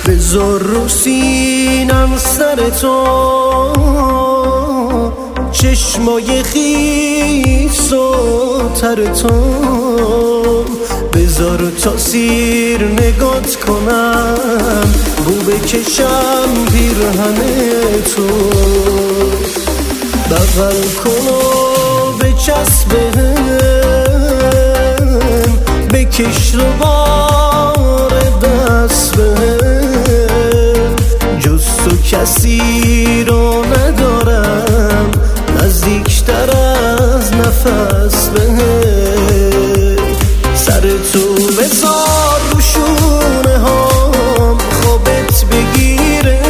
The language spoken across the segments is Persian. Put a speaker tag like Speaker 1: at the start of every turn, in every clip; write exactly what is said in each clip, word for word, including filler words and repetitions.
Speaker 1: بذار رو سینم سر تو، چشمای خیس و تر تو، بذار تا سیر نگات کنم، بو بکشم پیرهن تو، بغل کن و بچسبه بکش رو بار دست بهم، جز تو کسی رو ندارم، نزدیکتر از نفس بهم، سر تو بذار رو شونه هام خوابت بگیره،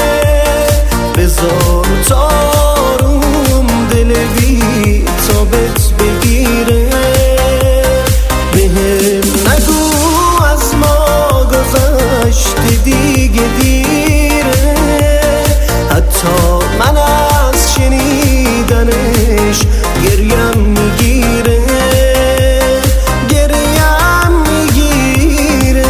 Speaker 1: بذار تا روم دل بی تابت بگیره، بهم نگو از ما گذشت دیگه دیره، حتی من از شنیدنش گریم میگیره، گریم میگیره.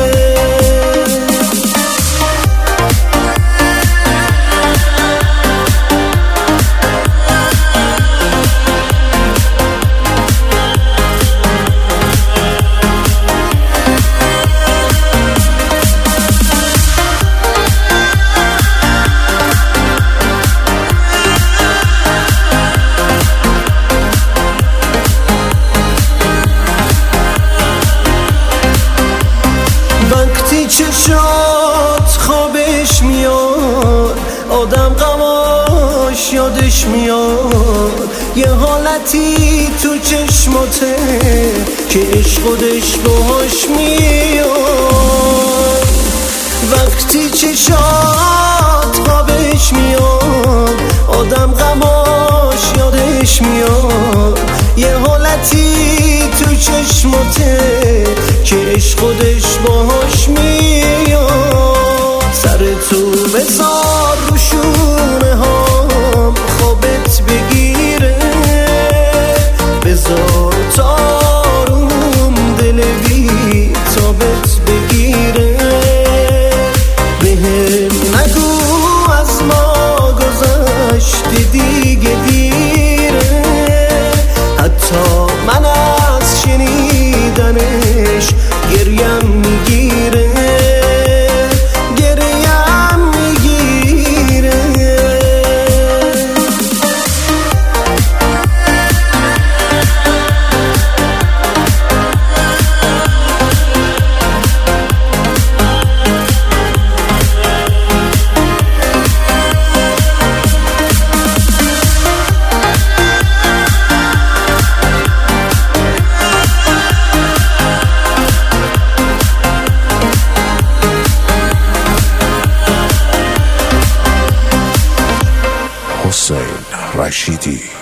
Speaker 1: وقتی چشات خوابش میاد، آدم غماش یادش میاد، یه حالتی تو چشماته که عشق خودش باهاش میاد، وقتی چشات خوابش میاد، آدم غماش یادش میاد، یه حالتی تو چشماته که عشق خودش باهاش میاد، سر تو بذار رو شونه هام خوابت بگیره، بذار تا روم دل بی تابت بگیره، بهم نگو از ما گذشت دیگه دیره، حتی من از شنیدنش گریم میگیره، گریم میگیره.
Speaker 2: حسین رشیدی.